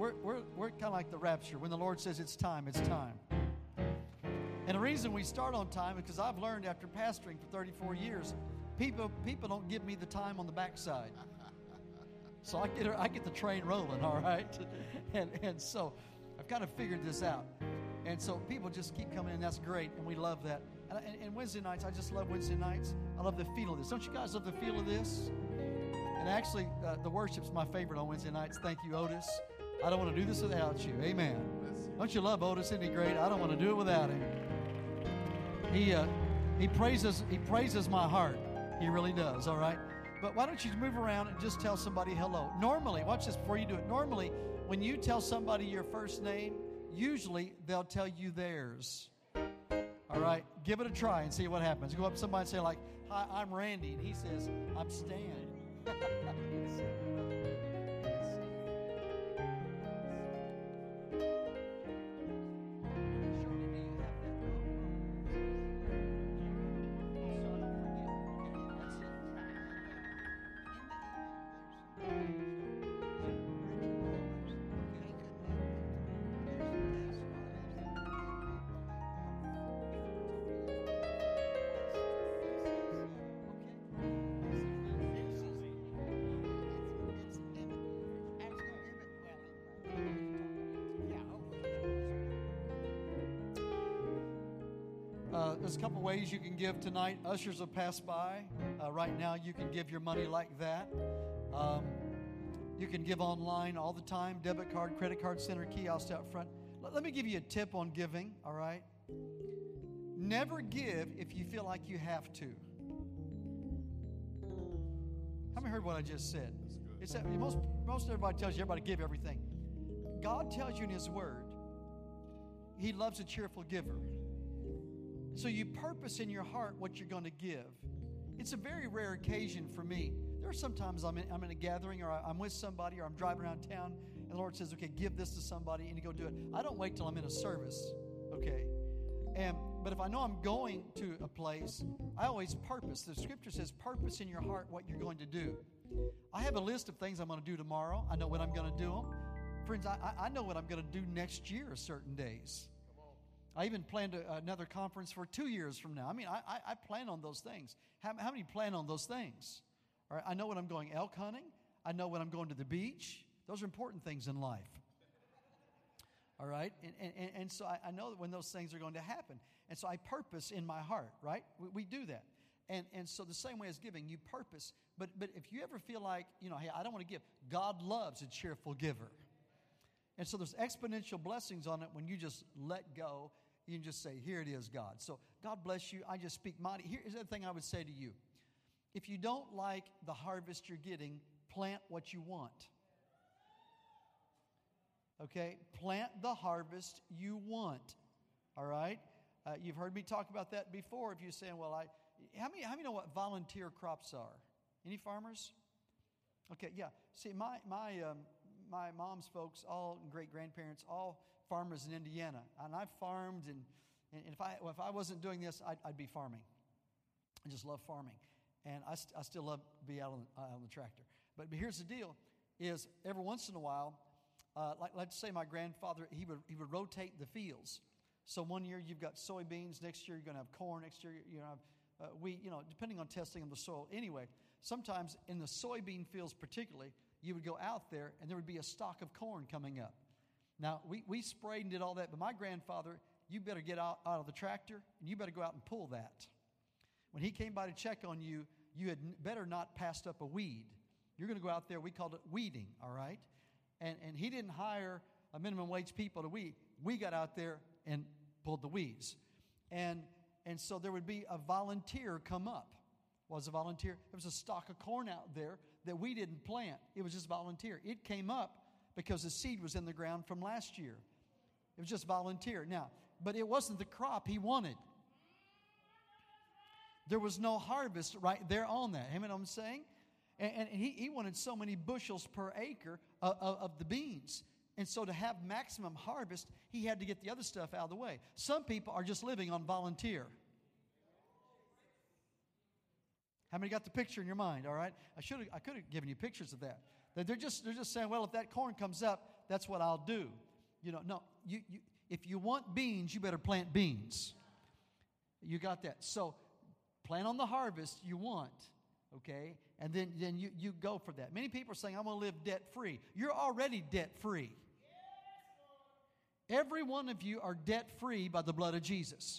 we're kind of like the rapture. When the Lord says it's time, it's time. And the reason we start on time is because I've learned after pastoring for 34 years, people don't give me the time on the backside. So I get the train rolling, all right? And so I've kind of figured this out. And so people just keep coming in. That's great, and we love that. And Wednesday nights, I just love Wednesday nights. I love the feel of this. Don't you guys love the feel of this? And actually, the worship's my favorite on Wednesday nights. Thank you, Otis. I don't want to do this without you. Amen. Don't you love Otis? Isn't he great? I don't want to do it without him. He praises my heart. He really does, all right? But why don't you move around and just tell somebody hello? Normally, watch this before you do it. Normally, when you tell somebody your first name, usually they'll tell you theirs. All right? Give it a try and see what happens. Go up to somebody and say like, "Hi, I'm Randy." And he says, "I'm Stan." There's a couple ways you can give tonight. Ushers will pass by. Right now, you can give your money like that. You can give online all the time. Debit card, credit card, center kiosk out front. Let me give you a tip on giving, all right? Never give if you feel like you have to. How many heard what I just said? It's that most everybody tells you everybody give everything. God tells you in His Word He loves a cheerful giver. So you purpose in your heart what you're going to give. It's a very rare occasion for me. There are sometimes I'm in a gathering or I'm with somebody or I'm driving around town and the Lord says, okay, give this to somebody and you go do it. I don't wait till I'm in a service, okay? But if I know I'm going to a place, I always purpose. The Scripture says purpose in your heart what you're going to do. I have a list of things I'm going to do tomorrow. I know when I'm going to do them. Friends, I know what I'm going to do next year certain days. I even planned another conference for 2 years from now. I mean, I plan on those things. How many plan on those things? All right, I know when I'm going elk hunting. I know when I'm going to the beach. Those are important things in life. All right? And so I know when those things are going to happen. And so I purpose in my heart, right? We do that. And so the same way as giving, you purpose. But if you ever feel like, hey, I don't want to give, God loves a cheerful giver. And so there's exponential blessings on it when you just let go. You can just say, here it is, God. So God bless you. I just speak mighty. Here's the thing I would say to you. If you don't like the harvest you're getting, plant what you want. Okay? Plant the harvest you want. All right? You've heard me talk about that before. If you're saying, well, how many know what volunteer crops are? Any farmers? Okay, yeah. See, my mom's folks, all great-grandparents, all farmers in Indiana. And I've farmed, and if I wasn't doing this, I'd be farming. I just love farming. And I still love to be out on the tractor. But here's the deal, is every once in a while, like let's say my grandfather, he would rotate the fields. So one year you've got soybeans, next year you're going to have corn, next year you're going to have wheat, depending on testing of the soil. Anyway, sometimes in the soybean fields particularly, you would go out there and there would be a stalk of corn coming up. Now, we sprayed and did all that, but my grandfather, you better get out of the tractor and you better go out and pull that. When he came by to check on you, you had better not passed up a weed. You're going to go out there, we called it weeding, all right? And he didn't hire a minimum wage people to weed. We got out there and pulled the weeds. And so there would be a volunteer come up. Was a volunteer? There was a stalk of corn out there that we didn't plant. It was just volunteer. It came up because the seed was in the ground from last year. It was just volunteer. Now, but it wasn't the crop he wanted. There was no harvest right there on that. You know what I'm saying? And he wanted so many bushels per acre of the beans. And so to have maximum harvest, he had to get the other stuff out of the way. Some people are just living on volunteer. How many got the picture in your mind? All right, I could have given you pictures of that. They're just saying, well, if that corn comes up, that's what I'll do. No, if you want beans, you better plant beans. You got that? So plan on the harvest you want, okay? And then you go for that. Many people are saying, I'm going to live debt-free. You're already debt-free. Every one of you are debt-free by the blood of Jesus.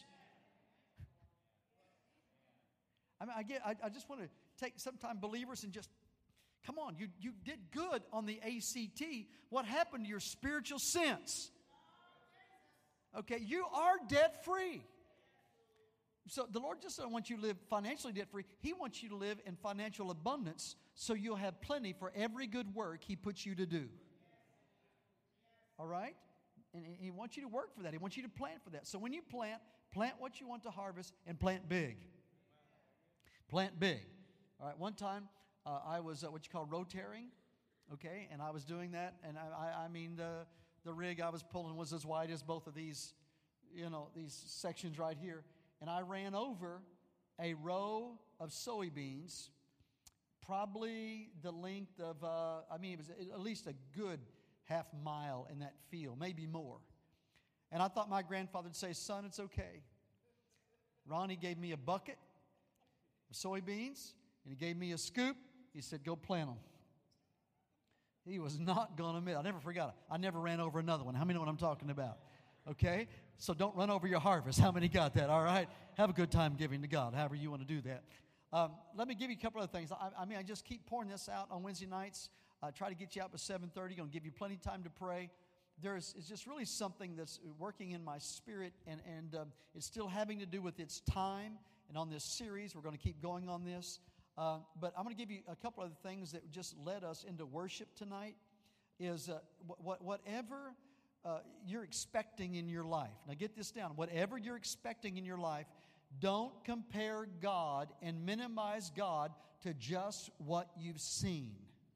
I just want to take some time, believers, and just, come on, you did good on the ACT. What happened to your spiritual sense? Okay, you are debt-free. So the Lord just doesn't want you to live financially debt-free. He wants you to live in financial abundance so you'll have plenty for every good work He puts you to do. All right? And He wants you to work for that. He wants you to plan for that. So when you plant what you want to harvest and plant big. Plant big. All right, one time I was what you call rotaring, okay? And I was doing that, and I mean the rig I was pulling was as wide as both of these, these sections right here. And I ran over a row of soybeans, probably the length of, it was at least a good half mile in that field, maybe more. And I thought my grandfather would say, son, it's okay. Ronnie gave me a bucket of soybeans, and he gave me a scoop. He said, go plant them. He was not going to miss. I never forgot it. I never ran over another one. How many know what I'm talking about? Okay? So don't run over your harvest. How many got that? All right? Have a good time giving to God, however you want to do that. Let me give you a couple other things. I just keep pouring this out on Wednesday nights. Try to get you out by 7:30. Going to give you plenty of time to pray. It's just really something that's working in my spirit, and it's still having to do with its time. And on this series, we're going to keep going on this. But I'm going to give you a couple other things that just led us into worship tonight. Is whatever you're expecting in your life. Now get this down. Whatever you're expecting in your life, don't compare God and minimize God to just what you've seen.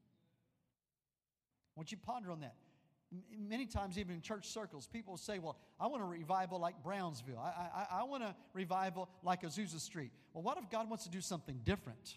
I want you to ponder on that. Many times, even in church circles, people say, well, I want a revival like Brownsville. I want a revival like Azusa Street. Well, what if God wants to do something different?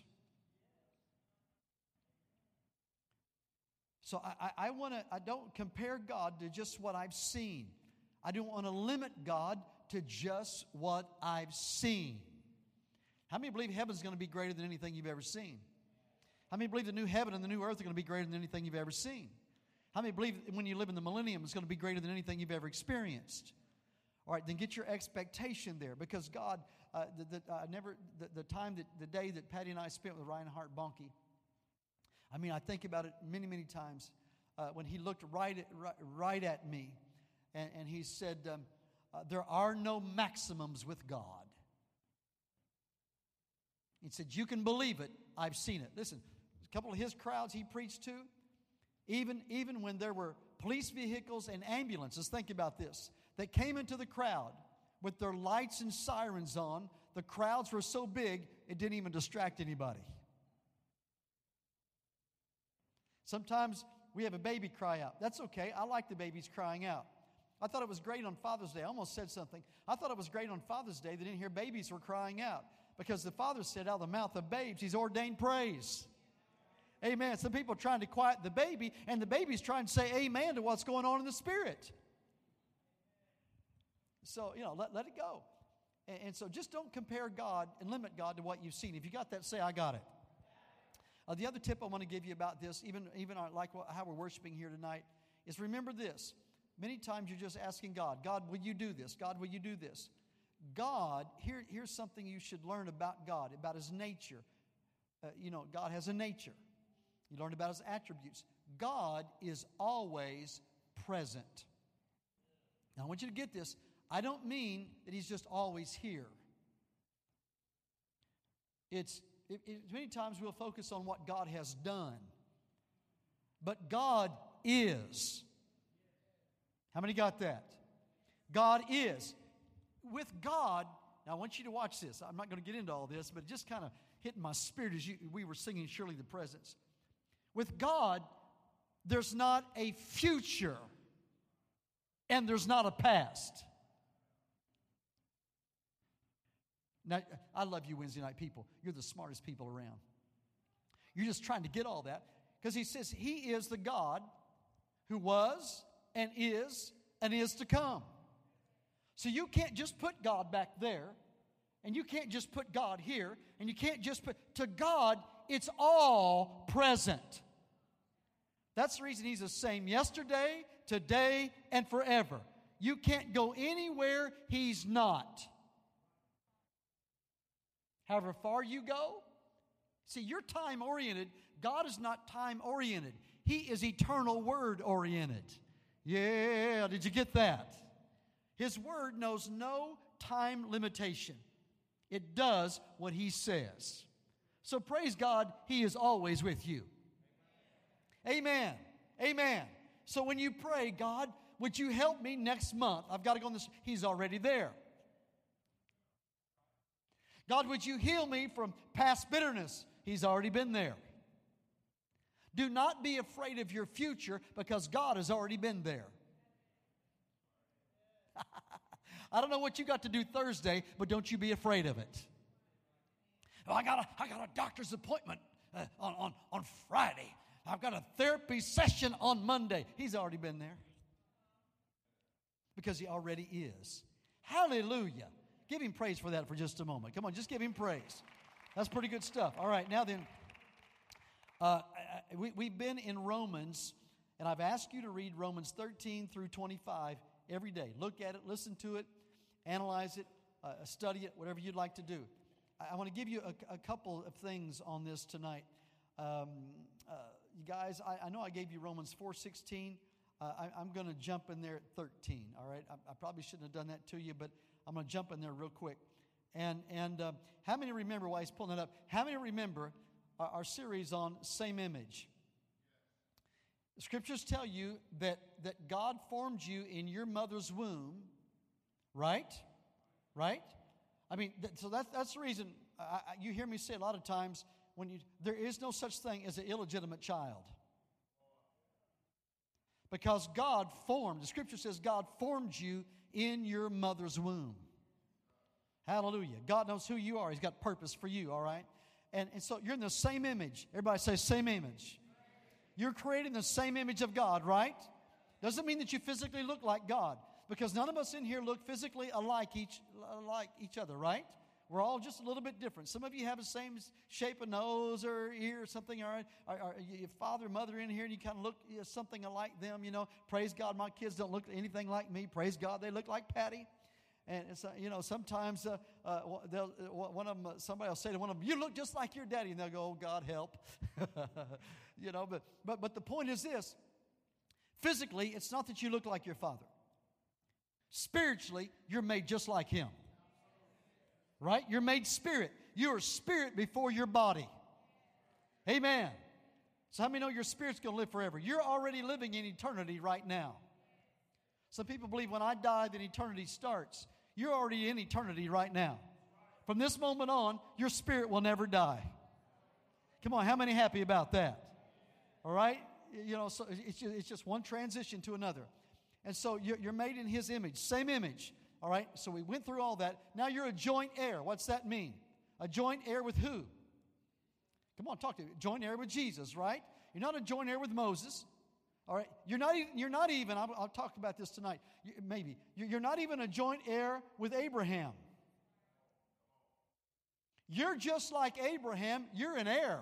So I don't compare God to just what I've seen. I don't want to limit God to just what I've seen. How many believe heaven's going to be greater than anything you've ever seen? How many believe the new heaven and the new earth are going to be greater than anything you've ever seen? How many believe when you live in the millennium it's going to be greater than anything you've ever experienced? All right, then get your expectation there, because God, the day that Patty and I spent with Reinhard Bonnke, I think about it many, many times when he looked right at me and he said, there are no maximums with God. He said, you can believe it. I've seen it. Listen, a couple of his crowds he preached to, even when there were police vehicles and ambulances, think about this, that came into the crowd with their lights and sirens on, the crowds were so big it didn't even distract anybody. Sometimes we have a baby cry out. That's okay. I like the babies crying out. I thought it was great on Father's Day. I almost said something. I thought it was great on Father's Day they didn't hear babies were crying out, because the Father said out of the mouth of babes, He's ordained praise. Amen. Some people are trying to quiet the baby, and the baby's trying to say amen to what's going on in the Spirit. So, let it go. And so just don't compare God and limit God to what you've seen. If you got that, say, I got it. The other tip I want to give you about this, even like how we're worshiping here tonight, is remember this. Many times you're just asking God, God, will you do this? God, will you do this? God, here's something you should learn about God, about His nature. God has a nature. You learn about His attributes. God is always present. Now, I want you to get this. I don't mean that He's just always here. Many times we'll focus on what God has done. But God is. How many got that? God is. With God, now I want you to watch this. I'm not going to get into all this, but it just kind of hit my spirit as we were singing Surely the Presence. With God, there's not a future and there's not a past. Now, I love you Wednesday night people. You're the smartest people around. You're just trying to get all that, because He says He is the God who was and is to come. So you can't just put God back there, and you can't just put God here, and you can't just put, to God, it's all present. That's the reason He's the same yesterday, today, and forever. You can't go anywhere He's not. However far you go, see, you're time-oriented. God is not time-oriented. He is eternal word-oriented. Yeah, did you get that? His word knows no time limitation. It does what He says. So praise God, He is always with you. Amen. Amen. So when you pray, God, would you help me next month? I've got to go on this. He's already there. God, would you heal me from past bitterness? He's already been there. Do not be afraid of your future because God has already been there. I don't know what you got to do Thursday, but don't you be afraid of it. Oh, I got a doctor's appointment on Friday. I've got a therapy session on Monday. He's already been there. Because He already is. Hallelujah. Give Him praise for that for just a moment. Come on, just give Him praise. That's pretty good stuff. All right, now then, we've been in Romans, and I've asked you to read Romans 13 through 25 every day. Look at it, listen to it, analyze it, study it, whatever you'd like to do. I want to give you a couple of things on this tonight. You guys, I know I gave you Romans 4:16. I'm going to jump in there at 13, all right? I probably shouldn't have done that to you, but I'm going to jump in there real quick. And how many remember, while he's pulling it up, how many remember our series on same image? The Scriptures tell you that God formed you in your mother's womb, right? Right? I mean, so that's the reason you hear me say a lot of times, there is no such thing as an illegitimate child. Because God formed, the Scripture says God formed you in your mother's womb. Hallelujah. God knows who you are. He's got purpose for you, all right? And so you're in the same image. Everybody say same image. You're creating the same image of God, right? Doesn't mean that you physically look like God. Because none of us in here look physically alike each other, right? We're all just a little bit different. Some of you have the same shape of nose or ear or something, all right? Or your father, mother in here, and you kind of look something alike them, you know. Praise God, my kids don't look anything like me. Praise God, they look like Patty. And it's, sometimes one of them, somebody will say to one of them, "You look just like your daddy," and they'll go, "Oh, God help." But the point is this: physically, it's not that you look like your father. Spiritually, you're made just like Him. Right? You're made spirit. You are spirit before your body. Amen. So how many know your spirit's going to live forever? You're already living in eternity right now. Some people believe when I die, then eternity starts. You're already in eternity right now. From this moment on, your spirit will never die. Come on, how many happy about that? All right? So it's just one transition to another. And so you're made in His image, same image. All right? So we went through all that. Now you're a joint heir. What's that mean? A joint heir with who? Come on, talk to me. Joint heir with Jesus, right? You're not a joint heir with Moses. All right? You're not even, I'll talk about this tonight, maybe. You're not even a joint heir with Abraham. You're just like Abraham. You're an heir.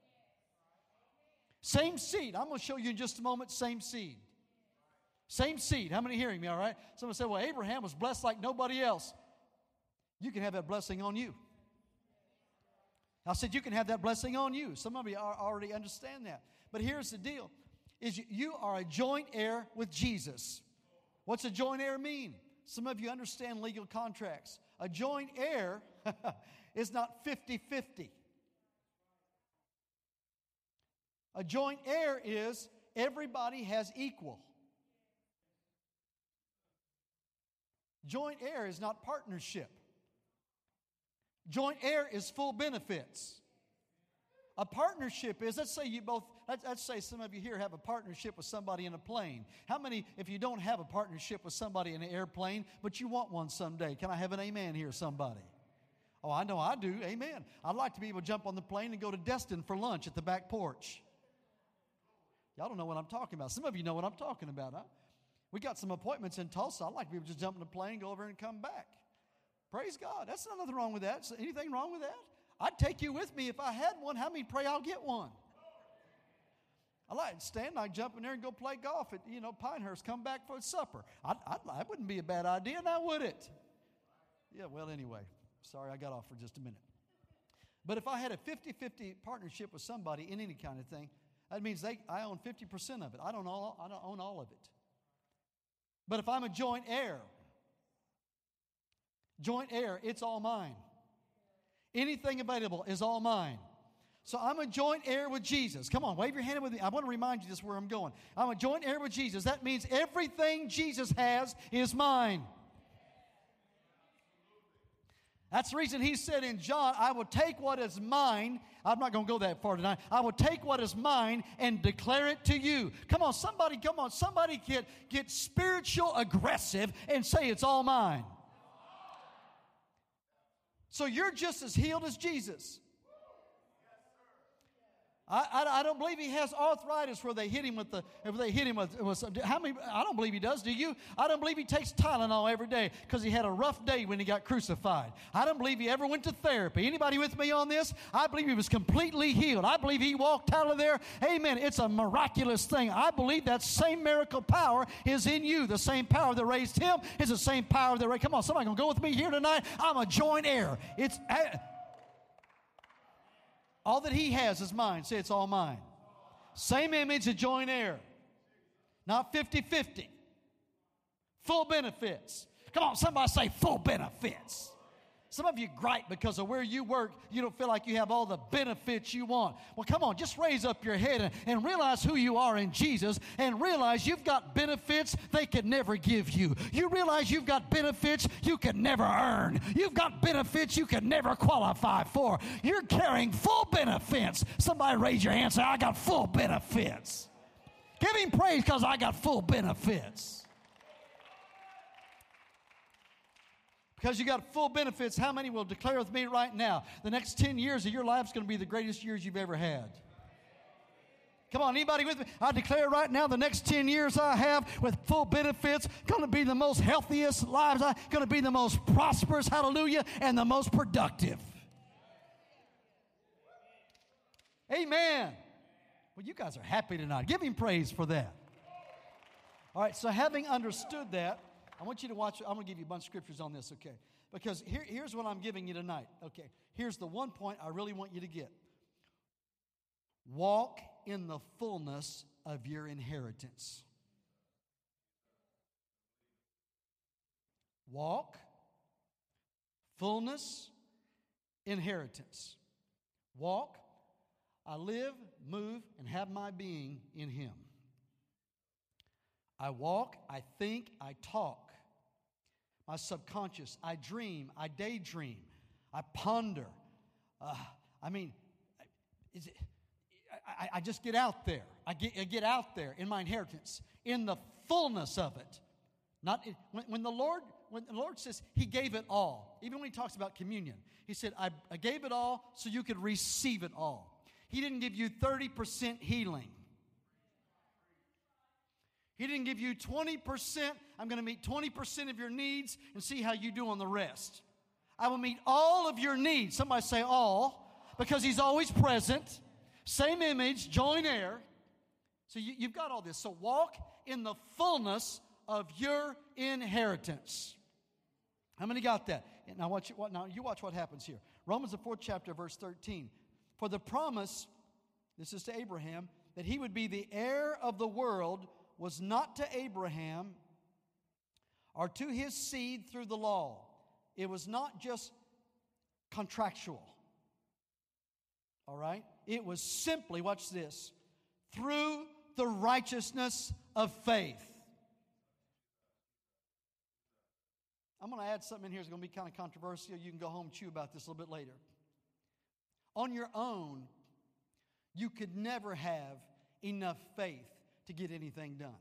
Same seed. I'm going to show you in just a moment, same seed. Same seed. How many hearing me, all right? Someone said, "Well, Abraham was blessed like nobody else." You can have that blessing on you. I said, you can have that blessing on you. Some of you already understand that. But here's the deal, is you are a joint heir with Jesus. What's a joint heir mean? Some of you understand legal contracts. A joint heir is not 50-50. A joint heir is everybody has equal. Joint heir is not partnership. Joint heir is full benefits. A partnership is, let's say some of you here have a partnership with somebody in a plane. How many, if you don't have a partnership with somebody in an airplane, but you want one someday? Can I have an amen here, somebody? Oh, I know I do. Amen. I'd like to be able to jump on the plane and go to Destin for lunch at the back porch. Y'all don't know what I'm talking about. Some of you know what I'm talking about, huh? We got some appointments in Tulsa. I'd like people to just jump in a plane, go over and come back. Praise God. That's nothing wrong with that. Anything wrong with that? I'd take you with me if I had one. How many pray I'll get one? I like to stand. I jump in there and go play golf at, Pinehurst. Come back for supper. That wouldn't be a bad idea, now would it? Yeah, well, anyway. Sorry, I got off for just a minute. But if I had a 50-50 partnership with somebody in any kind of thing, that means I own 50% of it. I don't own all of it. But if I'm a joint heir, it's all mine. Anything available is all mine. So I'm a joint heir with Jesus. Come on, wave your hand with me. I want to remind you this where I'm going. I'm a joint heir with Jesus. That means everything Jesus has is mine. That's the reason he said in John, I will take what is mine. I'm not going to go that far tonight. I will take what is mine and declare it to you. Come on, somebody get spiritual aggressive and say it's all mine. So you're just as healed as Jesus. I don't believe he has arthritis where they hit him with how many? I don't believe he does. Do you? I don't believe he takes Tylenol every day because he had a rough day when he got crucified. I don't believe he ever went to therapy. Anybody with me on this? I believe he was completely healed. I believe he walked out of there. Amen. It's a miraculous thing. I believe that same miracle power is in you. The same power that raised him is the same power that raised. Come on, somebody gonna go with me here tonight. I'm a joint heir. All that he has is mine. Say it's all mine. Same image, a joint heir. Not 50-50. Full benefits. Come on, somebody say full benefits. Some of you gripe because of where you work. You don't feel like you have all the benefits you want. Well, come on, just raise up your head and realize who you are in Jesus and realize you've got benefits they could never give you. You realize you've got benefits you could never earn. You've got benefits you could never qualify for. You're carrying full benefits. Somebody raise your hand and say, I got full benefits. Give him praise because I got full benefits. Because you got full benefits, how many will declare with me right now, the next 10 years of your life is going to be the greatest years you've ever had? Come on, anybody with me? I declare right now the next 10 years I have with full benefits going to be the most healthiest lives, going to be the most prosperous, hallelujah, and the most productive. Amen. Well, you guys are happy tonight. Give him praise for that. All right, so having understood that, I want you to watch. I'm going to give you a bunch of scriptures on this, okay? Because here's what I'm giving you tonight, okay? Here's the one point I really want you to get. Walk in the fullness of your inheritance. Walk, fullness, inheritance. Walk, I live, move, and have my being in Him. I walk, I think, I talk. My subconscious, I dream, I daydream, I ponder. I just get out there. I get out there in my inheritance, in the fullness of it. Not when the Lord says He gave it all. Even when He talks about communion, He said, "I gave it all so you could receive it all." He didn't give you 30% healing. He didn't give you 20%. I'm going to meet 20% of your needs and see how you do on the rest. I will meet all of your needs. Somebody say all, because He's always present. Same image, joint heir. So you've got all this. So walk in the fullness of your inheritance. How many got that? Now you watch what happens here. Romans the 4th chapter, verse 13. For the promise, this is to Abraham, that he would be the heir of the world was not to Abraham or to his seed through the law. It was not just contractual. All right? It was simply, watch this, through the righteousness of faith. I'm going to add something in here that's going to be kind of controversial. You can go home and chew about this a little bit later. On your own, you could never have enough faith to get anything done.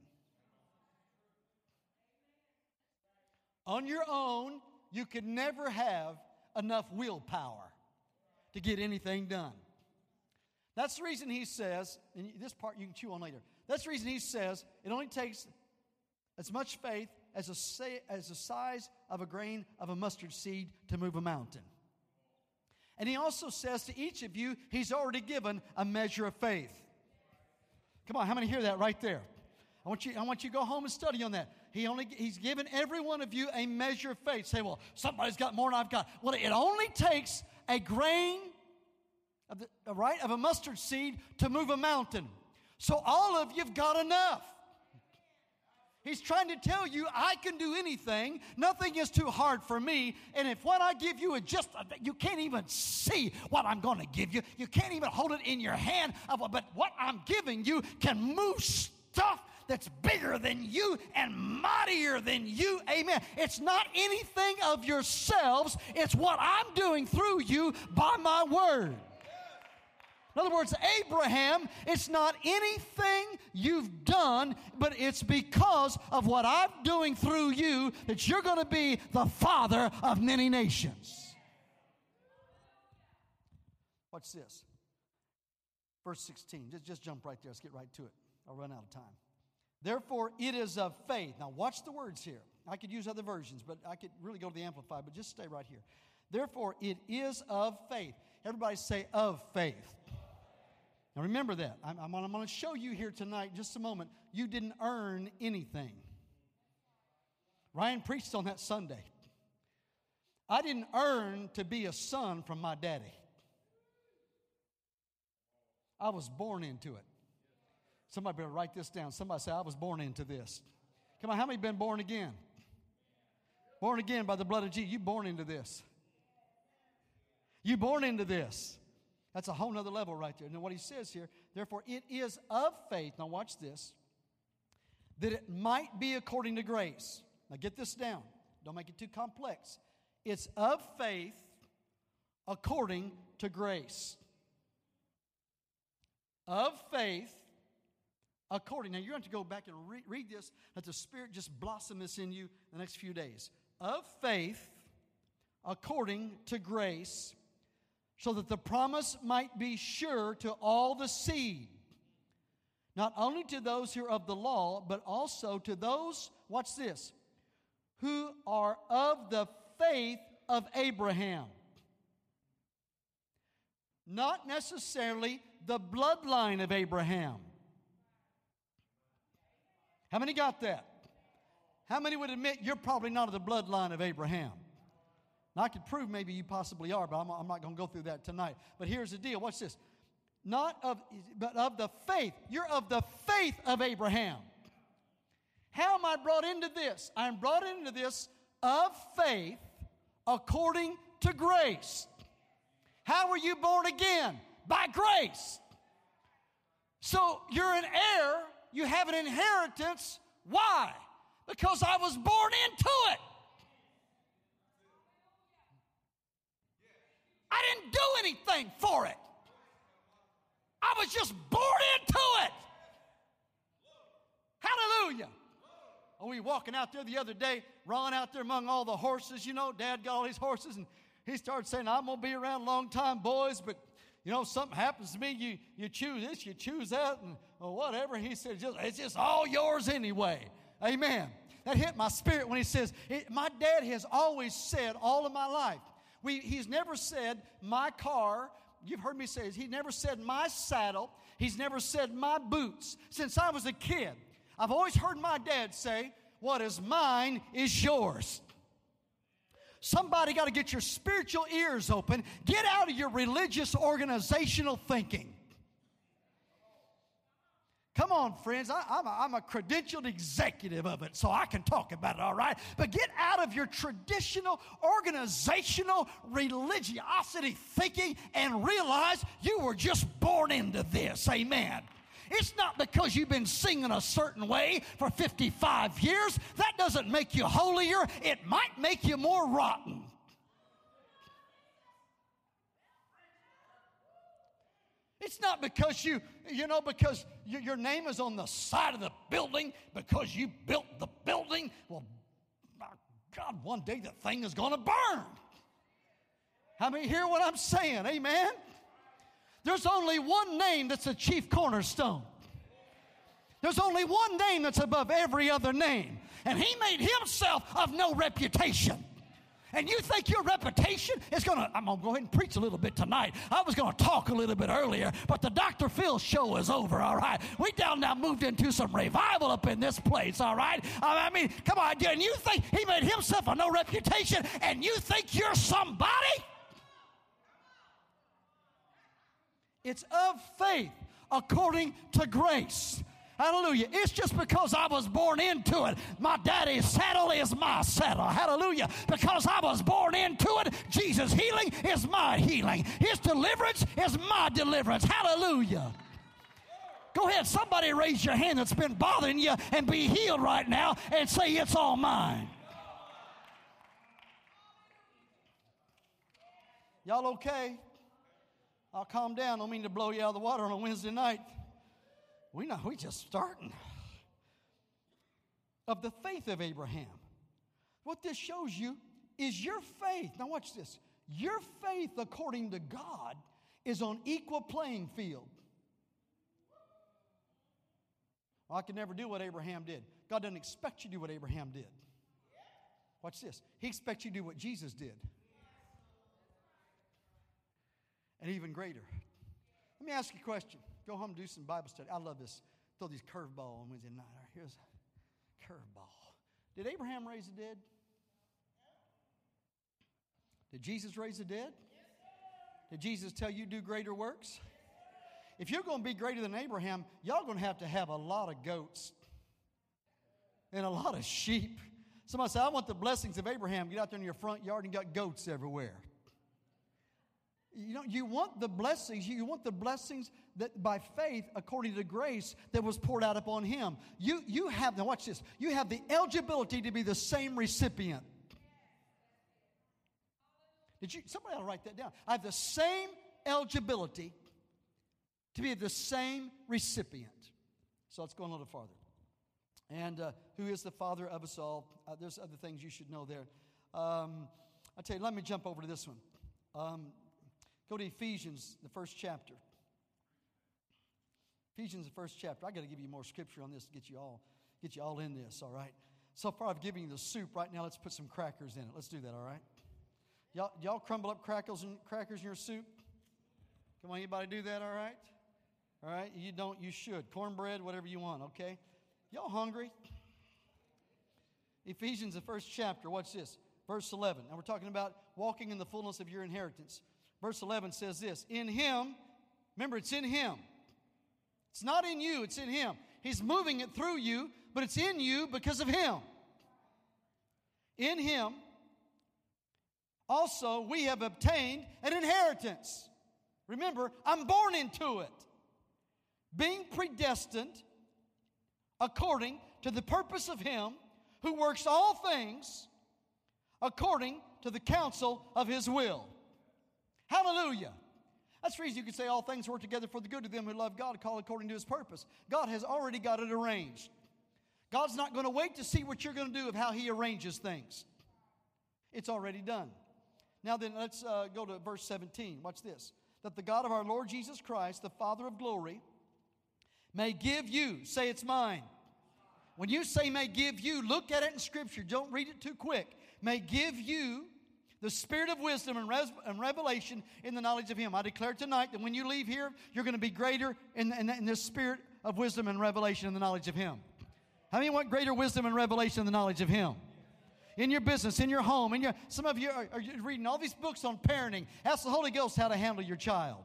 On your own, you could never have enough willpower to get anything done. That's the reason he says, and this part you can chew on later, That's the reason he says it only takes as much faith as the size of a grain of a mustard seed to move a mountain. And he also says to each of you, he's already given a measure of faith. Come on, how many hear that right there? I want you to go home and study on that. He's given every one of you a measure of faith. Say, well, somebody's got more than I've got. Well, it only takes a grain of a mustard seed to move a mountain. So all of you've got enough. He's trying to tell you, I can do anything. Nothing is too hard for me. And if what I give you is you can't even see what I'm going to give you. You can't even hold it in your hand. But what I'm giving you can move stuff that's bigger than you and mightier than you. Amen. It's not anything of yourselves. It's what I'm doing through you by my word. In other words, Abraham, it's not anything you've done, but it's because of what I'm doing through you that you're going to be the father of many nations. Watch this. Verse 16. Just jump right there. Let's get right to it. I'll run out of time. Therefore, it is of faith. Now, watch the words here. I could use other versions, but I could really go to the Amplified, but just stay right here. Therefore, it is of faith. Everybody say, of faith. Now remember that. I'm going to show you here tonight, just a moment, you didn't earn anything. Ryan preached on that Sunday. I didn't earn to be a son from my daddy. I was born into it. Somebody better write this down. Somebody say, I was born into this. Come on, how many been born again? Born again by the blood of Jesus. You born into this. You born into this. That's a whole nother level right there. Now what he says here, therefore it is of faith, now watch this, that it might be according to grace. Now get this down. Don't make it too complex. It's of faith according to grace. Of faith according. Now you're going to go back and read this. Let the Spirit just blossom this in you the next few days. Of faith according to grace, so that the promise might be sure to all the seed, not only to those who are of the law, but also to those, watch this, who are of the faith of Abraham. Not necessarily the bloodline of Abraham. How many got that? How many would admit you're probably not of the bloodline of Abraham? Now, I could prove maybe you possibly are, but I'm not going to go through that tonight. But here's the deal. Watch this. But of the faith. You're of the faith of Abraham. How am I brought into this? I'm brought into this of faith according to grace. How were you born again? By grace. So you're an heir. You have an inheritance. Why? Because I was born into it. I didn't do anything for it. I was just born into it. Hallelujah. Oh, we were walking out there the other day, Ron out there among all the horses. You know, Dad got all these horses, and he started saying, I'm going to be around a long time, boys, but, you know, something happens to me, you choose this, you choose that, and whatever. He said, it's just all yours anyway. Amen. That hit my spirit when he says, my dad has always said all of my life, he's never said my car. You've heard me say this. He never said my saddle. He's never said my boots. Since I was a kid, I've always heard my dad say, what is mine is yours. Somebody got to get your spiritual ears open. Get out of your religious organizational thinking. Come on, friends. I'm a credentialed executive of it, so I can talk about it, all right? But get out of your traditional organizational religiosity thinking and realize you were just born into this. Amen. It's not because you've been singing a certain way for 55 years. That doesn't make you holier. It might make you more rotten. It's not because because your name is on the side of the building, because you built the building. Well, my God, one day the thing is going to burn. How many hear what I'm saying? Amen? There's only one name that's a chief cornerstone. There's only one name that's above every other name. And he made himself of no reputation. And you think your reputation is going to, I'm going to go ahead and preach a little bit tonight. I was going to talk a little bit earlier, but the Dr. Phil show is over, all right? We down now moved into some revival up in this place, all right? I mean, come on, and you think he made himself of no reputation, and you think you're somebody? It's of faith according to grace. Hallelujah. It's just because I was born into it. My daddy's saddle is my saddle. Hallelujah. Because I was born into it, Jesus' healing is my healing. His deliverance is my deliverance. Hallelujah. Go ahead, somebody raise your hand that's been bothering you and be healed right now and say, it's all mine. Y'all okay? I'll calm down. I don't mean to blow you out of the water on a Wednesday night. We know we just starting. Of the faith of Abraham. What this shows you is your faith. Now watch this. Your faith according to God is on equal playing field. Well, I could never do what Abraham did. God doesn't expect you to do what Abraham did. Watch this. He expects you to do what Jesus did. And even greater. Let me ask you a question. Go home and do some Bible study. I love this. Throw these curveball on Wednesday night. All right, here's a curveball. Did Abraham raise the dead? Did Jesus raise the dead? Did Jesus tell you do greater works? If you're going to be greater than Abraham, y'all going to have a lot of goats and a lot of sheep. Somebody say, I want the blessings of Abraham. Get out there in your front yard and you got goats everywhere. You know, you want the blessings. You want the blessings that by faith, according to grace, that was poured out upon him. You have, now watch this. You have the eligibility to be the same recipient. Somebody ought to write that down. I have the same eligibility to be the same recipient. So let's go a little farther. And who is the Father of us all? There's other things you should know there. I tell you, let me jump over to this one. Go to Ephesians, the first chapter. Ephesians, the first chapter. I got to give you more scripture on this to get you all in this, all right? So far, I've given you the soup. Right now, let's put some crackers in it. Let's do that, all right? Y'all crumble up crackers in your soup? Come on, anybody do that, all right? All right, you don't, you should. Cornbread, whatever you want, okay? Y'all hungry? Ephesians, the first chapter. Watch this. Verse 11. Now, we're talking about walking in the fullness of your inheritance. Verse 11 says this, in him, remember it's in him. It's not in you, it's in him. He's moving it through you, but it's in you because of him. In him, also we have obtained an inheritance. Remember, I'm born into it. Being predestined according to the purpose of him who works all things according to the counsel of his will. Hallelujah. That's the reason you can say all things work together for the good of them who love God, called according to his purpose. God has already got it arranged. God's not going to wait to see what you're going to do of how he arranges things. It's already done. Now then, let's go to verse 17. Watch this. That the God of our Lord Jesus Christ, the Father of glory, may give you, say it's mine. When you say may give you, look at it in Scripture. Don't read it too quick. May give you the spirit of wisdom and revelation in the knowledge of him. I declare tonight that when you leave here, you're going to be greater in this spirit of wisdom and revelation in the knowledge of him. How many want greater wisdom and revelation in the knowledge of him? In your business, in your home, some of you are reading all these books on parenting. Ask the Holy Ghost how to handle your child.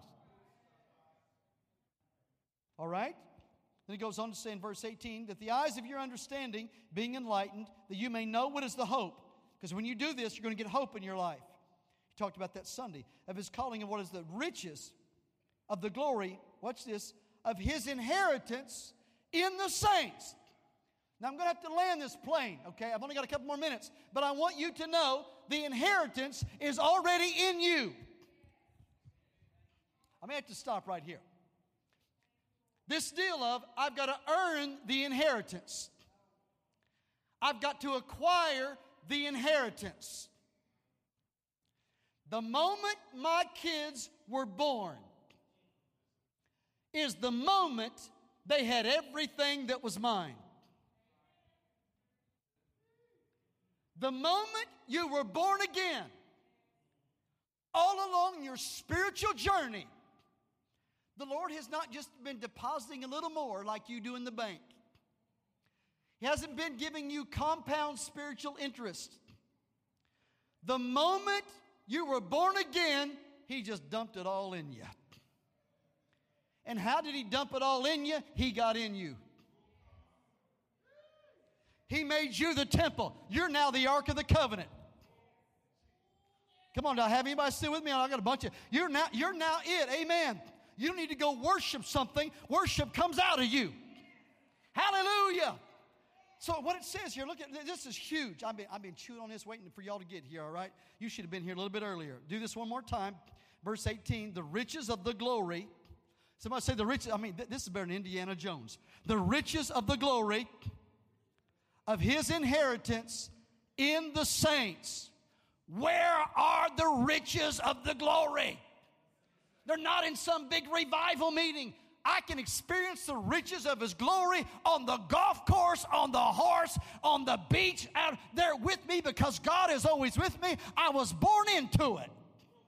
All right? Then he goes on to say in verse 18, that the eyes of your understanding being enlightened, that you may know what is the hope. Because when you do this, you're going to get hope in your life. He talked about that Sunday, of his calling and what is the riches of the glory, watch this, of his inheritance in the saints. Now, I'm going to have to land this plane, okay? I've only got a couple more minutes. But I want you to know the inheritance is already in you. I may have to stop right here. This deal of I've got to earn the inheritance. I've got to acquire the inheritance. The moment my kids were born is the moment They had everything that was mine. The moment you were born again, all along your spiritual journey, the Lord has not just been depositing a little more like you do in the bank. He hasn't been giving you compound spiritual interest. The moment you were born again, He just dumped it all in you. And how did He dump it all in you? He got in you. He made you the temple. You're now the Ark of the Covenant. Come on, do I have anybody still with me? I got a bunch of you're now it. Amen. You don't need to go worship something. Worship comes out of you. Hallelujah. So what it says here, look at this is huge. I've been chewing on this, waiting for y'all to get here, all right? You should have been here a little bit earlier. Do this one more time. Verse 18, the riches of the glory. Somebody say the riches. This is better than Indiana Jones. The riches of the glory of His inheritance in the saints. Where are the riches of the glory? They're not in some big revival meeting. I can experience the riches of His glory on the golf course, on the horse, on the beach, out there with me because God is always with me. I was born into it.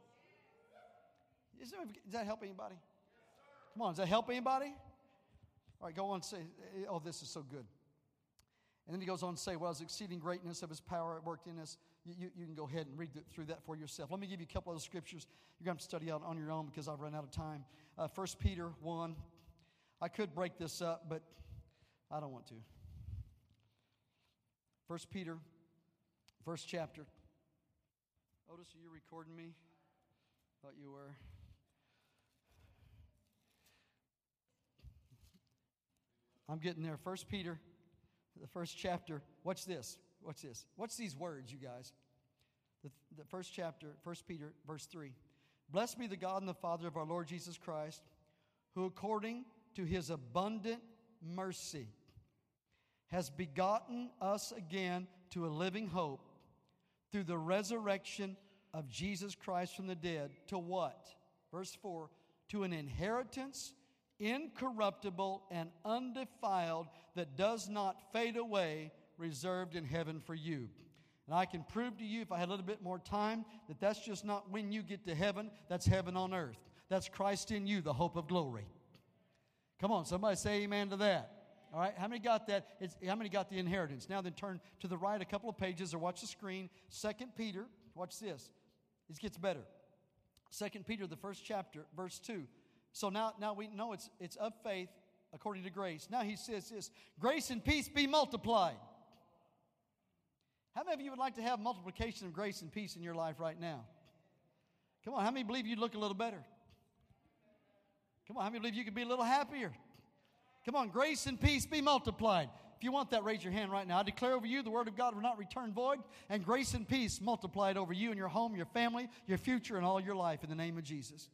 Does that help anybody? Come on, does that help anybody? All right, go on and say, oh, this is so good. And then he goes on to say, well, as exceeding greatness of His power at work in us. You can go ahead and read through that for yourself. Let me give you a couple of scriptures you're going to have to study out on your own because I've run out of time. 1 Peter 1. I could break this up, but I don't want to. 1 Peter, first chapter. Otis, are you recording me? Thought you were. I'm getting there. 1 Peter, the first chapter. Watch this. Watch this. What's these words, you guys? The first chapter, 1 Peter, verse 3. Blessed be the God and the Father of our Lord Jesus Christ, who according to His abundant mercy has begotten us again to a living hope through the resurrection of Jesus Christ from the dead. To what? Verse 4. To an inheritance incorruptible and undefiled that does not fade away, reserved in heaven for you. And I can prove to you, if I had a little bit more time, that that's just not when you get to heaven. That's heaven on earth. That's Christ in you, the hope of glory. Come on, somebody say amen to that. All right, how many got that? How many got the inheritance? Now then turn to the right a couple of pages or watch the screen. 2 Peter, watch this. This gets better. 2 Peter, the first chapter, verse 2. So now we know it's of faith according to grace. Now he says this, grace and peace be multiplied. How many of you would like to have multiplication of grace and peace in your life right now? Come on, how many believe you'd look a little better? Come on, how many believe you could be a little happier? Come on, grace and peace be multiplied. If you want that, raise your hand right now. I declare over you the word of God will not return void, and grace and peace multiplied over you and your home, your family, your future, and all your life in the name of Jesus.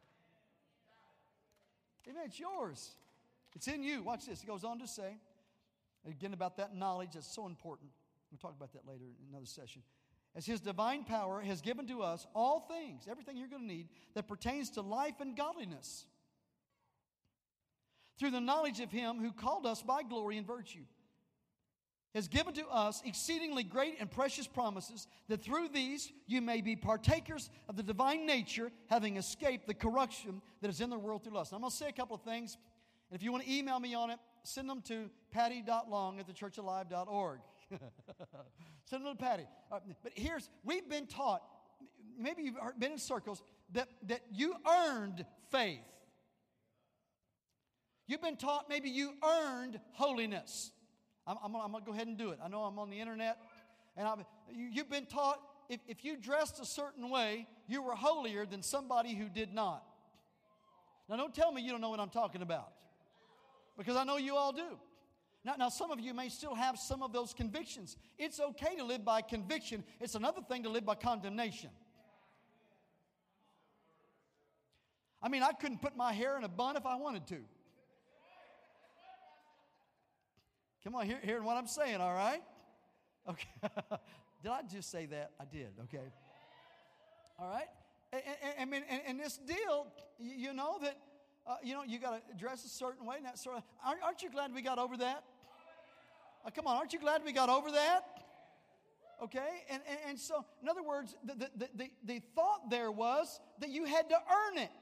Amen, it's yours. It's in you. Watch this. He goes on to say, again about that knowledge that's so important. We'll talk about that later in another session. As His divine power has given to us all things, everything you're going to need, that pertains to life and godliness, through the knowledge of Him who called us by glory and virtue, has given to us exceedingly great and precious promises, that through these you may be partakers of the divine nature, having escaped the corruption that is in the world through lust. Now, I'm going to say a couple of things, and if you want to email me on it, send them to patty.long@thechurchalive.org. Send them to Patty. But we've been taught, maybe you've been in circles, that you earned faith. You've been taught maybe you earned holiness. I'm going to go ahead and do it. I know I'm on the internet. And you've been taught if you dressed a certain way, you were holier than somebody who did not. Now, don't tell me you don't know what I'm talking about, because I know you all do. Now, some of you may still have some of those convictions. It's okay to live by conviction. It's another thing to live by condemnation. I mean, I couldn't put my hair in a bun if I wanted to. Come on, hearing what I'm saying, all right? Okay. Did I just say that? I did, okay. All right? And this deal, you know, you got to dress a certain way and that sort of. Aren't you glad we got over that? Come on, aren't you glad we got over that? Okay, and so in other words, the thought there was that you had to earn it.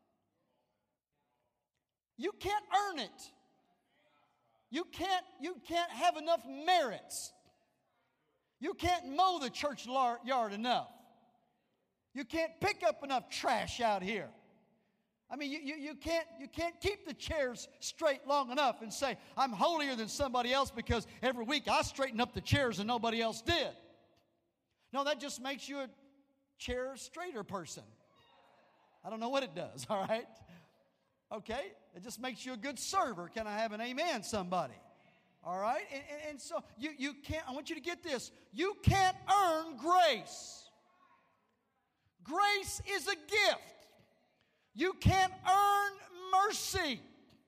You can't earn it. You can't have enough merits. You can't mow the church yard enough. You can't pick up enough trash out here. I mean, you can't keep the chairs straight long enough and say, I'm holier than somebody else because every week I straighten up the chairs and nobody else did. No, that just makes you a chair straighter person. I don't know what it does, all right? Okay? It just makes you a good server. Can I have an amen, somebody? All right? And so you can't, I want you to get this. You can't earn grace. Grace is a gift. You can't earn mercy.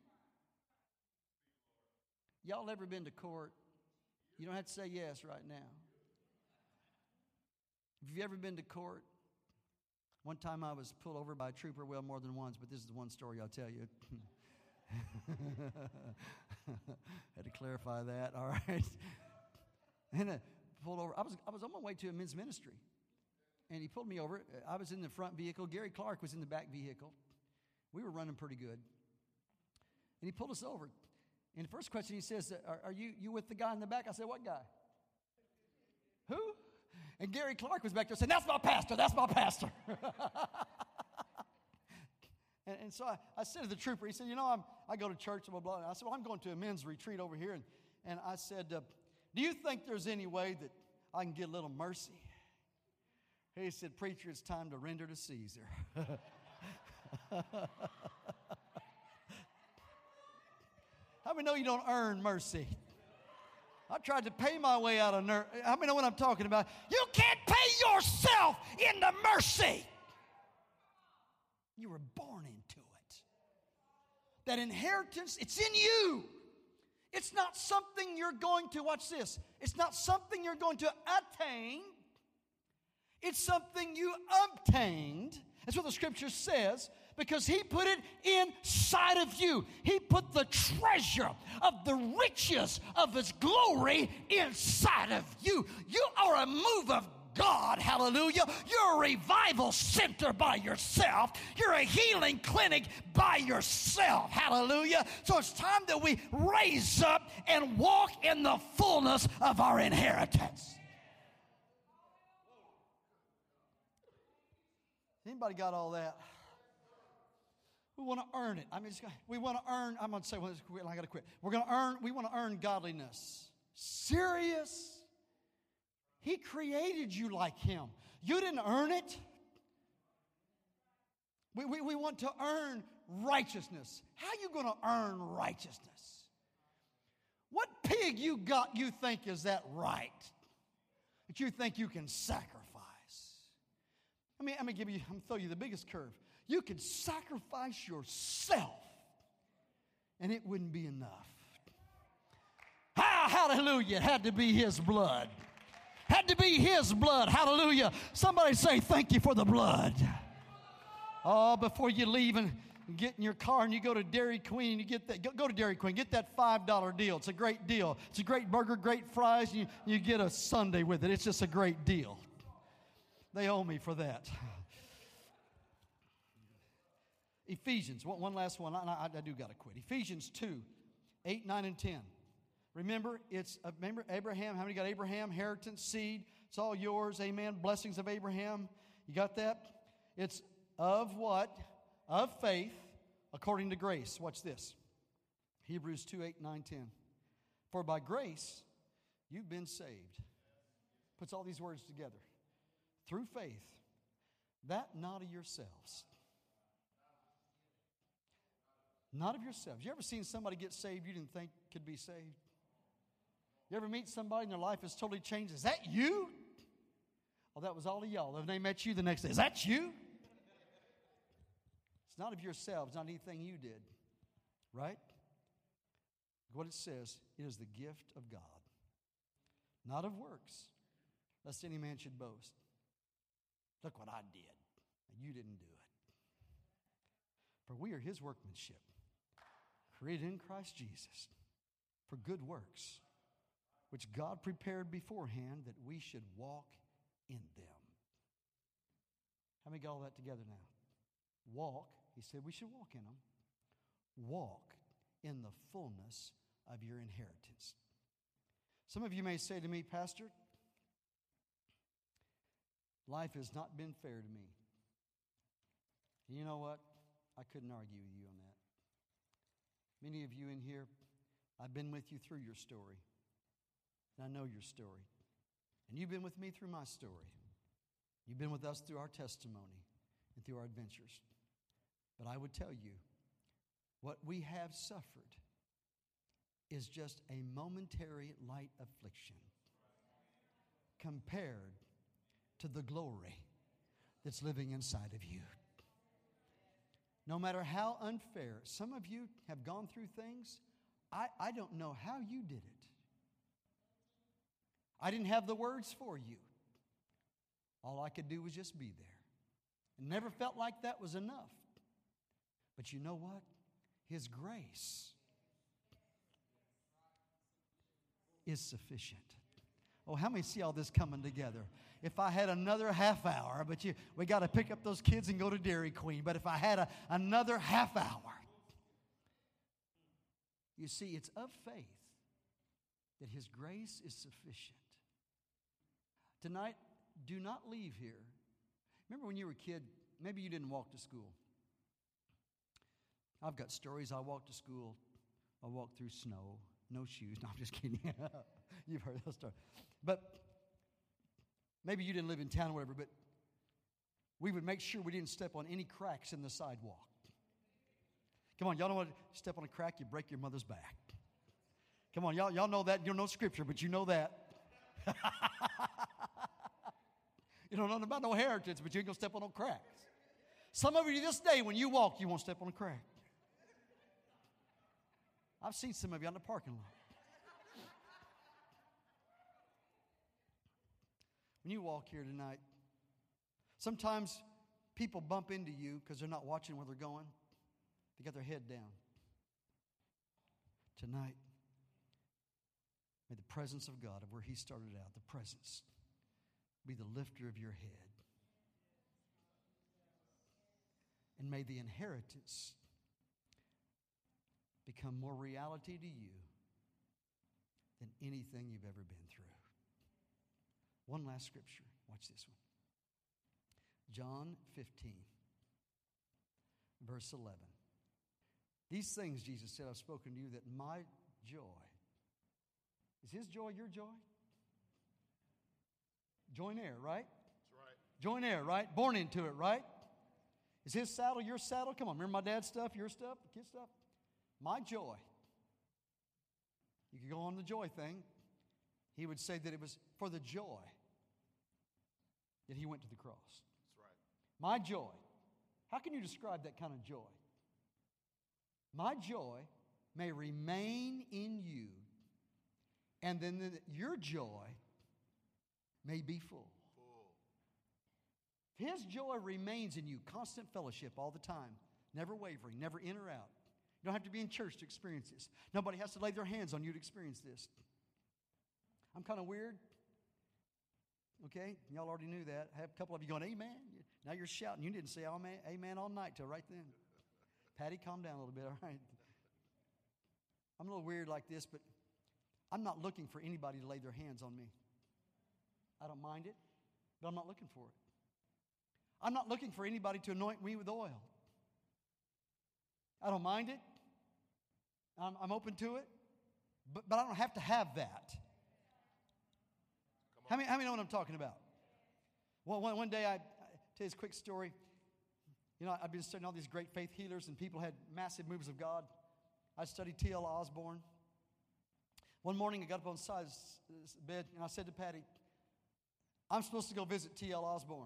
Y'all ever been to court? You don't have to say yes right now. Have you ever been to court? One time I was pulled over by a trooper, well, more than once, but this is the one story I'll tell you. Had to clarify that, all right? And pulled over. I was on my way to a men's ministry, and he pulled me over. I was in the front vehicle. Gary Clark was in the back vehicle. We were running pretty good. And he pulled us over. And the first question he says, are you with the guy in the back? I said, what guy? Who? And Gary Clark was back there saying, that's my pastor, that's my pastor. and so I said to the trooper, he said, I go to church, blah, blah, blah. And I said, well, I'm going to a men's retreat over here. And I said, do you think there's any way that I can get a little mercy? He said, preacher, it's time to render to Caesar. How many know you don't earn mercy? I tried to pay my way out of how many know what I'm talking about? You can't pay yourself into mercy. You were born into it. That inheritance, it's in you. It's not something you're going to, watch this, it's not something you're going to attain. It's something you obtained. That's what the scripture says, because he put it inside of you. He put the treasure of the riches of his glory inside of you. You are a move of God, hallelujah. You're a revival center by yourself. You're a healing clinic by yourself, hallelujah. So it's time that we raise up and walk in the fullness of our inheritance. Anybody got all that? We want to earn it. We want to earn. I'm going to say, well, I got to quit. We want to earn godliness. Serious? He created you like him. You didn't earn it. We want to earn righteousness. How are you going to earn righteousness? What pig you got you think is that right? That you think you can sacrifice? I'm going to throw you the biggest curve. You could sacrifice yourself, and it wouldn't be enough. Hallelujah. It had to be his blood. Had to be his blood. Hallelujah. Somebody say, thank you for the blood. Oh, before you leave and get in your car and you go to Dairy Queen, you get that. Go to Dairy Queen. Get that $5 deal. It's a great deal. It's a great burger, great fries. You get a sundae with it. It's just a great deal. They owe me for that. Ephesians, one last one. I do got to quit. Ephesians 2, 8, 9, and 10. Remember Abraham. How many got Abraham? Inheritance, seed. It's all yours. Amen. Blessings of Abraham. You got that? It's of what? Of faith according to grace. Watch this. Hebrews 2, 8, 9, 10. For by grace you've been saved. Puts all these words together. Through faith, that not of yourselves. Not of yourselves. You ever seen somebody get saved you didn't think could be saved? You ever meet somebody and their life has totally changed? Is that you? Oh, that was all of y'all. Then they met you the next day. Is that you? It's not of yourselves, not anything you did. Right? What it says, it is the gift of God. Not of works, lest any man should boast. Look what I did. You didn't do it. For we are His workmanship, created in Christ Jesus for good works, which God prepared beforehand that we should walk in them. How many got all that together now? Walk, He said we should walk in them. Walk in the fullness of your inheritance. Some of you may say to me, Pastor, life has not been fair to me. And you know what? I couldn't argue with you on that. Many of you in here, I've been with you through your story. And I know your story. And you've been with me through my story. You've been with us through our testimony and through our adventures. But I would tell you, what we have suffered is just a momentary light affliction compared to the glory that's living inside of you. No matter how unfair, some of you have gone through things, I don't know how you did it. I didn't have the words for you. All I could do was just be there. And never felt like that was enough. But you know what? His grace is sufficient. Oh, how many see all this coming together? If I had another half hour, but we got to pick up those kids and go to Dairy Queen. But if I had another half hour, you see, it's of faith that His grace is sufficient. Tonight, do not leave here. Remember when you were a kid, maybe you didn't walk to school. I've got stories. I walked to school. I walked through snow. No shoes. No, I'm just kidding. You've heard those stories. But maybe you didn't live in town or whatever, but we would make sure we didn't step on any cracks in the sidewalk. Come on, y'all know what? Step on a crack, you break your mother's back. Come on, y'all know that. You don't know Scripture, but you know that. You don't know nothing about no heritage, but you ain't going to step on no cracks. Some of you to this day, when you walk, you won't step on a crack. I've seen some of you on the parking lot. When you walk here tonight, sometimes people bump into you because they're not watching where they're going. They got their head down. Tonight, may the presence of God, of where He started out, the presence, be the lifter of your head. And may the inheritance become more reality to you than anything you've ever been through. One last scripture. Watch this one. John 15, verse 11. These things, Jesus said, I've spoken to you that my joy. Is His joy your joy? Joint heir, right? That's right. Joint heir, right? Born into it, right? Is His saddle your saddle? Come on, remember my dad's stuff, your stuff, the kid's stuff? My joy. You could go on the joy thing. He would say that it was for the joy that He went to the cross. That's right. My joy. How can you describe that kind of joy? My joy may remain in you, and then your joy may be full. His joy remains in you, constant fellowship all the time, never wavering, never in or out. You don't have to be in church to experience this. Nobody has to lay their hands on you to experience this. I'm kind of weird. Okay? Y'all already knew that. I have a couple of you going, amen. Now you're shouting. You didn't say amen all night till right then. Patty, calm down a little bit, all right? I'm a little weird like this, but I'm not looking for anybody to lay their hands on me. I don't mind it, but I'm not looking for it. I'm not looking for anybody to anoint me with oil. I don't mind it. I'm open to it, but I don't have to have that. How many know what I'm talking about? Well, one day, I tell you this quick story. You know, I've been studying all these great faith healers, and people had massive moves of God. I studied T.L. Osborne. One morning, I got up on the side of the bed, and I said to Patty, I'm supposed to go visit T.L. Osborne.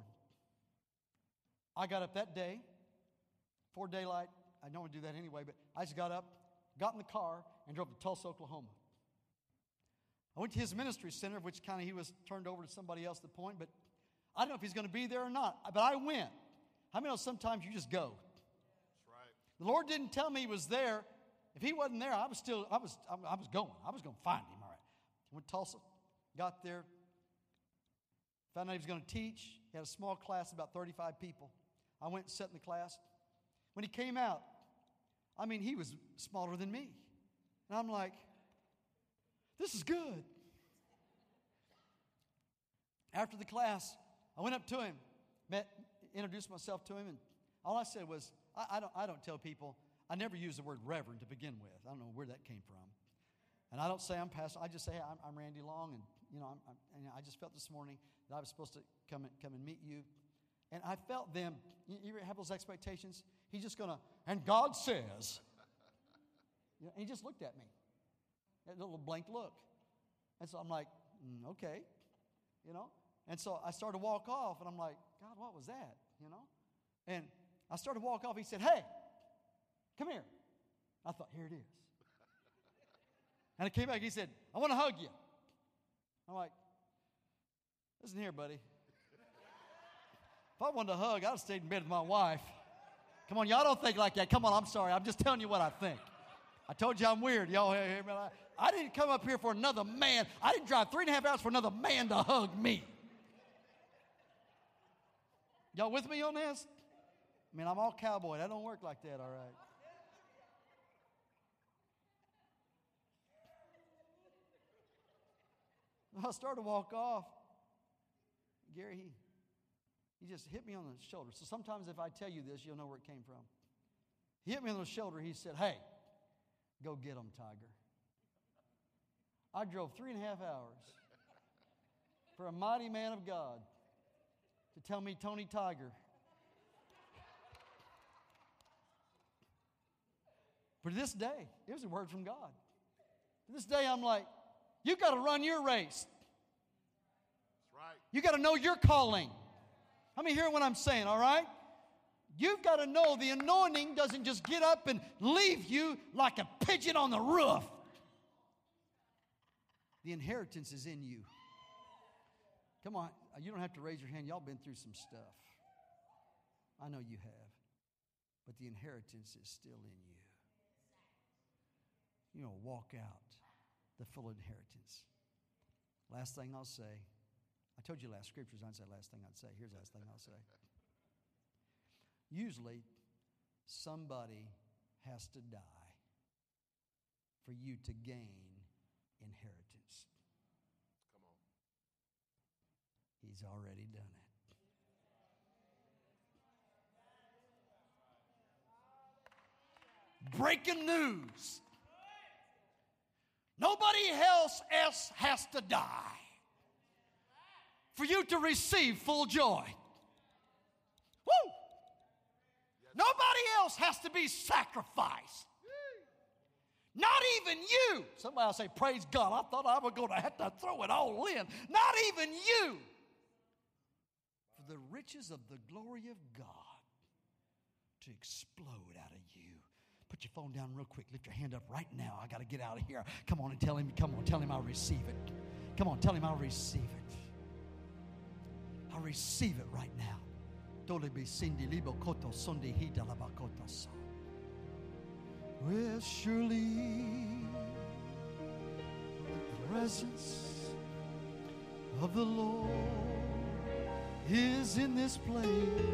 I got up that day, before daylight. I don't want to do that anyway, but I just got up, got in the car, and drove to Tulsa, Oklahoma. I went to his ministry center, which kind of he was turned over to somebody else at the point, but I don't know if he's going to be there or not, but I went. How many know sometimes you just go? That's right. The Lord didn't tell me He was there. If He wasn't there, I was going. I was going to find Him. All right. Went to Tulsa, got there, found out He was going to teach. He had a small class, about 35 people. I went and sat in the class. When He came out, I mean, He was smaller than me. And I'm like, this is good. After the class, I went up to Him, introduced myself to Him, and all I said was, I don't tell people, I never use the word reverend to begin with. I don't know where that came from. And I don't say I'm pastor. I just say, hey, I'm Randy Long, and I just felt this morning that I was supposed to come and meet you. And I felt them, you have those expectations? He's just going to, and God says. And He just looked at me. That little blank look. And so I'm like, okay, And so I started to walk off, and I'm like, God, what was that, And I started to walk off. He said, hey, come here. I thought, here it is. And I came back. He said, I want to hug you. I'm like, listen here, buddy. If I wanted to hug, I'd have stayed in bed with my wife. Come on, y'all don't think like that. Come on, I'm sorry. I'm just telling you what I think. I told you I'm weird. Y'all hear me? I didn't come up here for another man. I didn't drive 3.5 hours for another man to hug me. Y'all with me on this? I mean, I'm all cowboy. That don't work like that, all right? I started to walk off. Gary, he just hit me on the shoulder. So sometimes if I tell you this, you'll know where it came from. He hit me on the shoulder. He said, hey, go get him, Tiger. I drove 3.5 hours for a mighty man of God to tell me, Tony Tiger. For this day, it was a word from God. To this day, I'm like, you got to run your race. That's right. You got to know your calling. Let me hear what I'm saying, all right? You've got to know the anointing doesn't just get up and leave you like a pigeon on the roof. The inheritance is in you. Come on, you don't have to raise your hand. Y'all been through some stuff. I know you have. But the inheritance is still in you. Walk out the full inheritance. Last thing I'll say. I told you last scriptures. I'd say last thing I'd say. Here's the last thing I'll say. Usually, somebody has to die for you to gain inheritance. Come on. He's already done it. Breaking news. Nobody else has to die for you to receive full joy. Woo! Nobody else has to be sacrificed. Not even you. Somebody will say, praise God. I thought I was going to have to throw it all in. Not even you. For the riches of the glory of God to explode out of you. Put your phone down real quick. Lift your hand up right now. I got to get out of here. Come on and tell him. Come on, tell him I'll receive it. Come on, tell him I'll receive it. I'll receive it right now. Well, surely the presence of the Lord is in this place.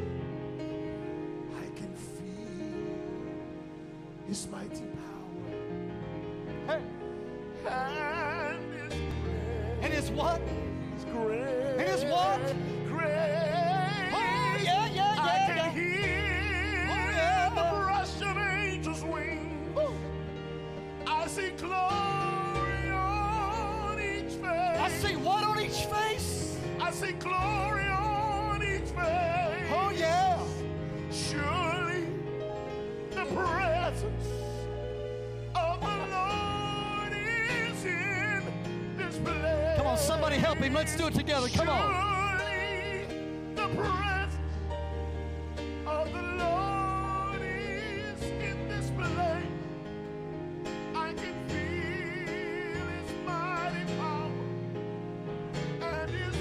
I can feel His mighty power. Hey. And His grace. And His what? His grace. And His what? Grace. Oh, yeah. I can hear the brush of angels' wings. Woo. I see glory on each face. I see what on each face? I see glory on each face. Oh, yeah. Surely the presence of the Lord is in this place. Come on, somebody help him. Let's do it together. Come on. Surely the presence of the Lord is in this place. I can feel His mighty power and His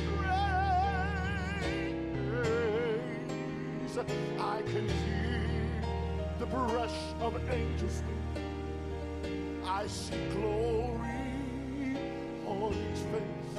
grace. I can hear the brush of angels' wings. I see glory on his face.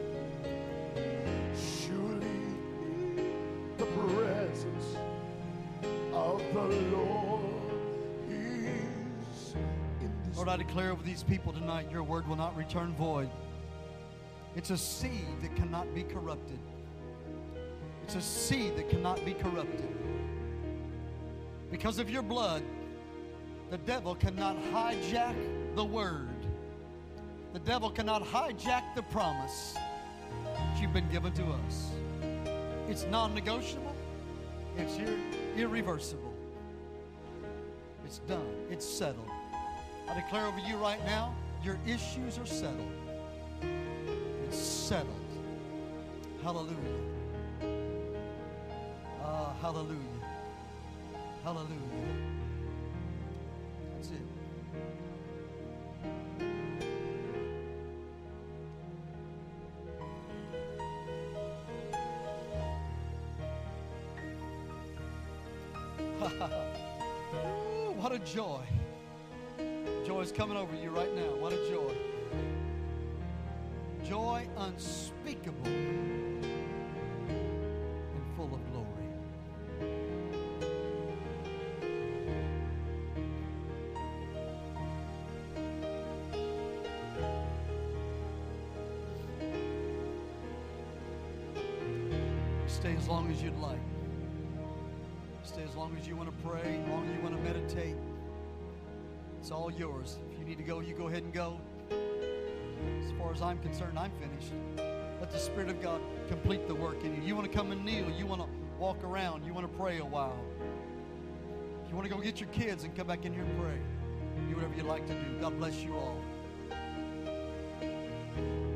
Surely the presence of the Lord is in this Lord, I declare over these people tonight, your word will not return void. It's a seed that cannot be corrupted. It's a seed that cannot be corrupted. Because of your blood, the devil cannot hijack the word. The devil cannot hijack the promise that you've been given to us. It's non-negotiable. It's irreversible. It's done. It's settled. I declare over you right now, your issues are settled. It's settled. Hallelujah. Hallelujah. Hallelujah. That's it. Ooh, what a joy. Joy is coming over you right now. What a joy. Joy unspeakable and full of glory. Stay as long as you'd like. Stay as long as you want to pray, as long as you want to meditate. It's all yours. If you need to go, you go ahead and go. As far as I'm concerned, I'm finished. Let the Spirit of God complete the work in you. You want to come and kneel. You want to walk around. You want to pray a while. If you want to go get your kids and come back in here and pray, do whatever you'd like to do. God bless you all.